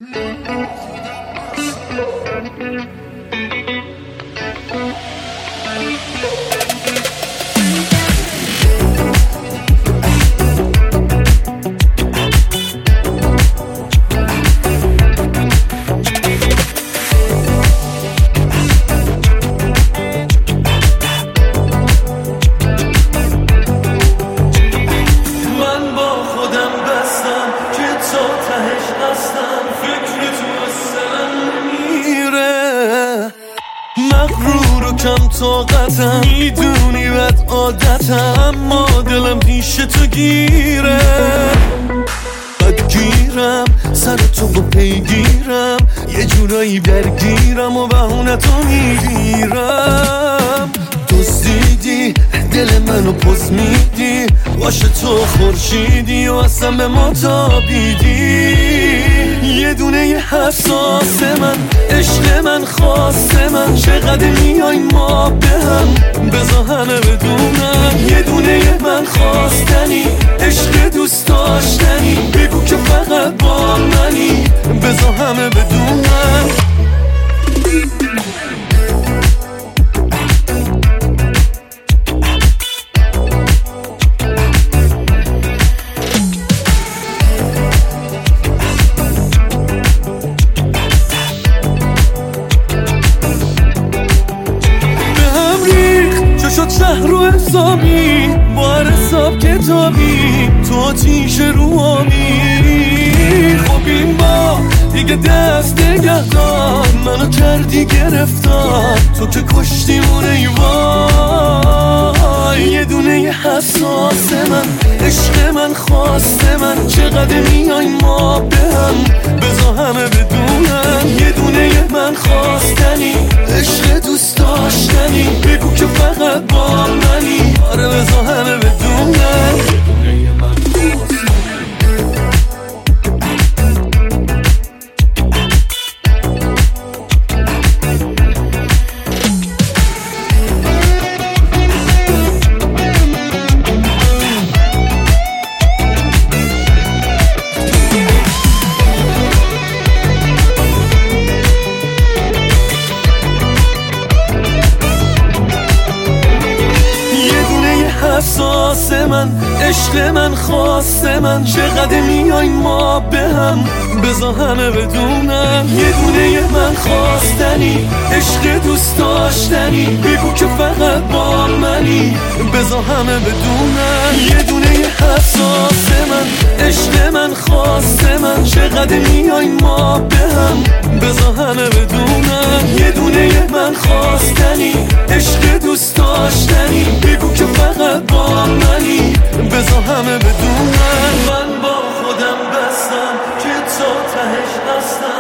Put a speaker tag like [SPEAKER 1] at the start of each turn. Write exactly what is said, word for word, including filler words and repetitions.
[SPEAKER 1] مغرور و کم طاقتم، میدونی بد عادتم، اما دلم پیش تو گیره. بدگیرم سر تو با پیگیرم، یه جورایی درگیرم و بهونه تو میگیرم. دزدیدی دل منو پس میدی، باشه تو خورشیدی و اصلا به ما تابیدی. یه دونه یه حساس من، عشق من، خواست من، چقدر میای ما به هم، بذار همه بدونم. یه دونه یه من خواستنی، عشق دوست داشتنی، بگو که فقط با منی، بذار همه بدونم. شد شهر و حسابی، با هر حساب کتابی، تو آتیش رو آبی. خب این با دیگه دست نگه دار، منو کردی گرفتار، تو که کشتیمونه ای وای. یه دونه یه حساس من، عشق من، خواست من، چقدر میای ما به هم، بذار همه بدونم. یه دونه یه من خواستنی، عشق دوست داشتنی، بگو که فقط با منی، آره بذار همه بدونم. حساس من، عشق من، خواست من، چقدر میای ما به هم، بذار همه بدونم. یه دونه یه من خواستنی، عشق دوست داشتنی، بگو که فقط با منی، بذار همه بدونم. یه دونه یه حساس من، عشق من، خواست من، چقدر میای ما به هم، بذار همه بدونم. یه دونه یه من خواستنی، عشق دوست داشتنی، بگو که فقط با منی، بذار همه بدونن. من با خودم بستم که تا تهش هستم.